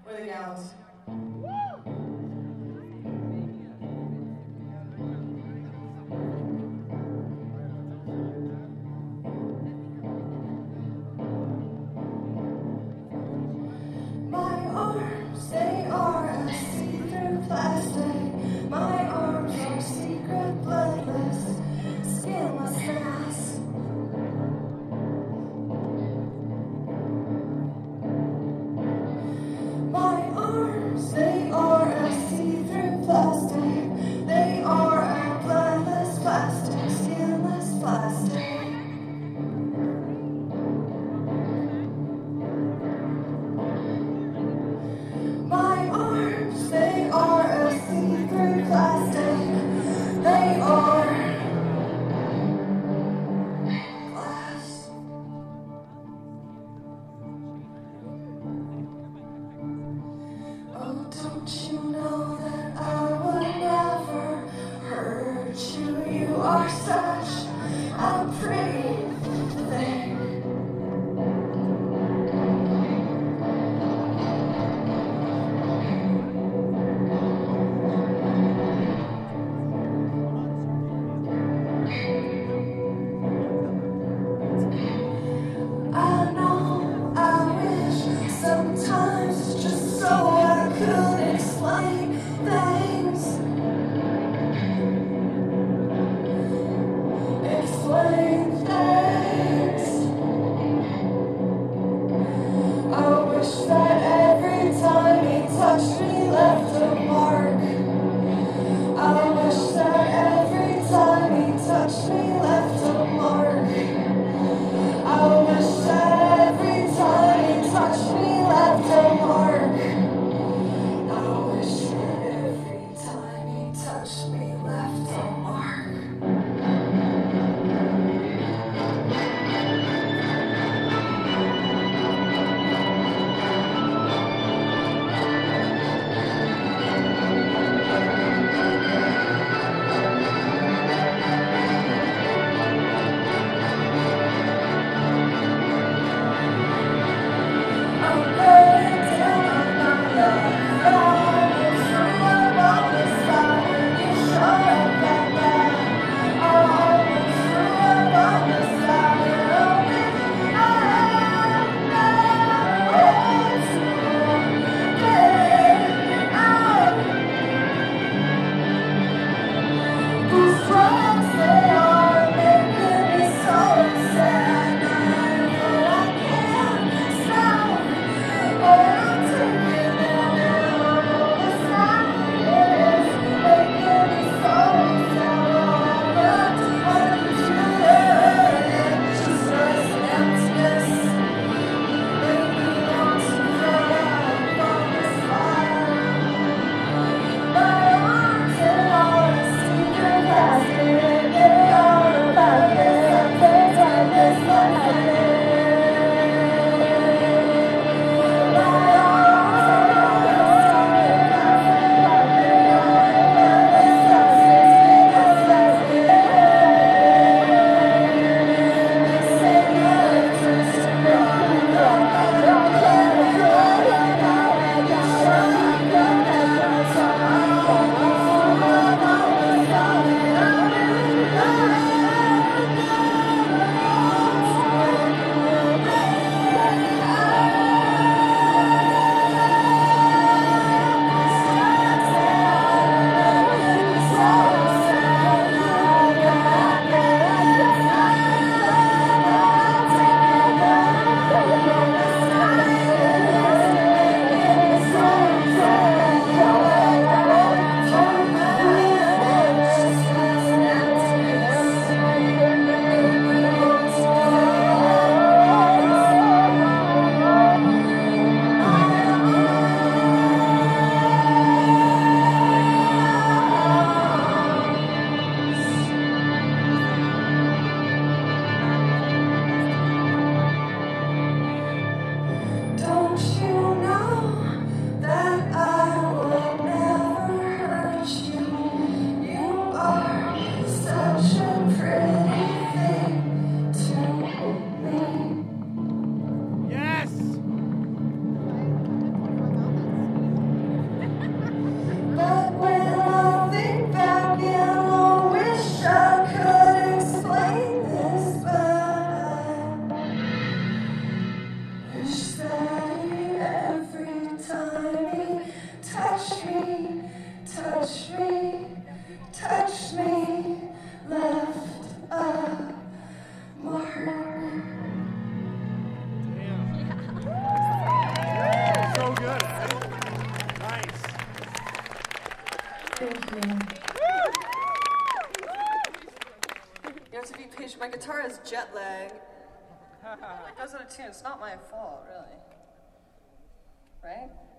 or the gowns. My arms, they are a see-through plastic. My arms are secret, bloodless, skinless mass. My arms, they are a see-through plastic. They are a bloodless plastic, skinless plastic. My arms, they are a see-through plastic. They are glass. Oh, don't you know that I would never hurt you? You are such a pretty thing. I know, I wish sometimes just so I could explain. Paige, my guitar has jet lag. It goes out of tune. It's not my fault, really. Right?